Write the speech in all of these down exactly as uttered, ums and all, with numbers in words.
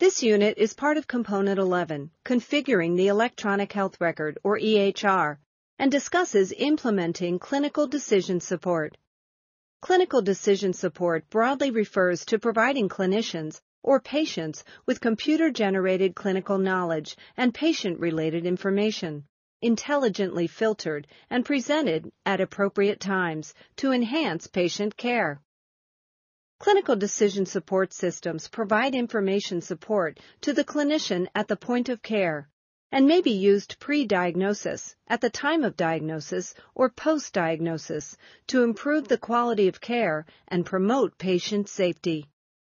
This unit is part of Component eleven, Configuring the Electronic Health Record, or E H R, and discusses implementing clinical decision support. Clinical decision support broadly refers to providing clinicians or patients with computer-generated clinical knowledge and patient-related information, intelligently filtered and presented at appropriate times to enhance patient care. Clinical decision support systems provide information support to the clinician at the point of care and may be used pre-diagnosis, at the time of diagnosis, or post-diagnosis to improve the quality of care and promote patient safety.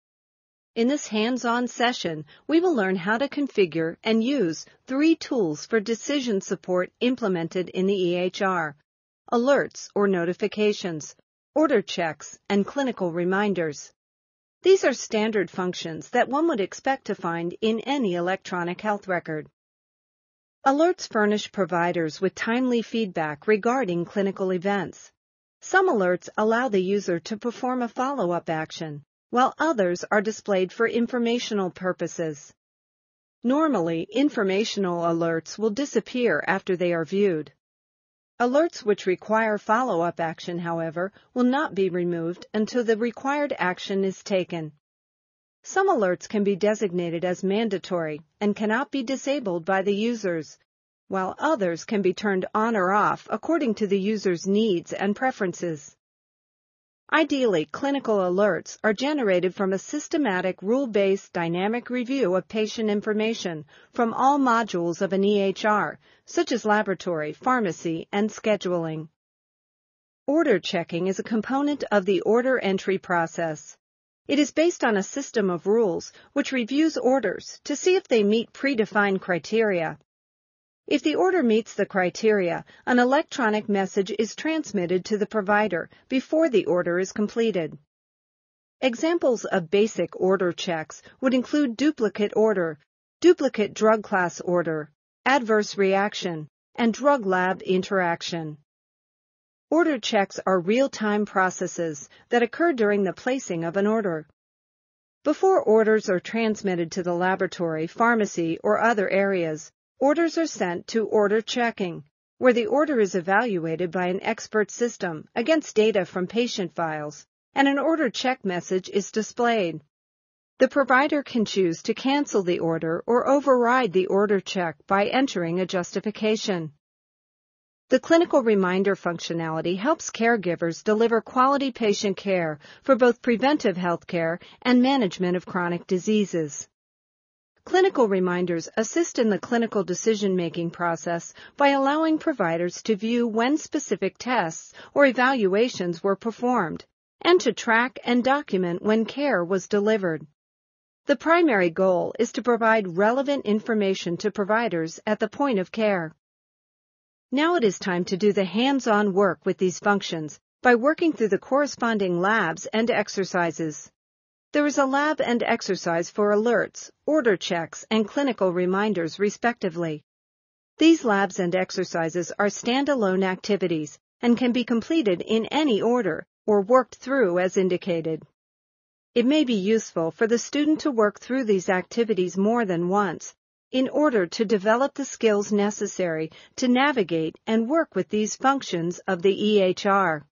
In this hands-on session, we will learn how to configure and use three tools for decision support implemented in the E H R: alerts or notifications, order checks, and clinical reminders. These are standard functions that one would expect to find in any electronic health record. Alerts furnish providers with timely feedback regarding clinical events. Some alerts allow the user to perform a follow-up action, while others are displayed for informational purposes. Normally, informational alerts will disappear after they are viewed. Alerts which require follow-up action, however, will not be removed until the required action is taken. Some alerts can be designated as mandatory and cannot be disabled by the users, while others can be turned on or off according to the user's needs and preferences. Ideally, clinical alerts are generated from a systematic, rule-based dynamic review of patient information from all modules of an E H R, such as laboratory, pharmacy, and scheduling. Order checking is a component of the order entry process. It is based on a system of rules which reviews orders to see if they meet predefined criteria. If the order meets the criteria, an electronic message is transmitted to the provider before the order is completed. Examples of basic order checks would include duplicate order, duplicate drug class order, adverse reaction, and drug lab interaction. Order checks are real-time processes that occur during the placing of an order. Before orders are transmitted to the laboratory, pharmacy, or other areas, orders are sent to order checking, where the order is evaluated by an expert system against data from patient files, and an order check message is displayed. The provider can choose to cancel the order or override the order check by entering a justification. The clinical reminder functionality helps caregivers deliver quality patient care for both preventive health care and management of chronic diseases. Clinical reminders assist in the clinical decision-making process by allowing providers to view when specific tests or evaluations were performed, and to track and document when care was delivered. The primary goal is to provide relevant information to providers at the point of care. Now it is time to do the hands-on work with these functions by working through the corresponding labs and exercises. There is a lab and exercise for alerts, order checks, and clinical reminders, respectively. These labs and exercises are standalone activities and can be completed in any order or worked through as indicated. It may be useful for the student to work through these activities more than once in order to develop the skills necessary to navigate and work with these functions of the E H R.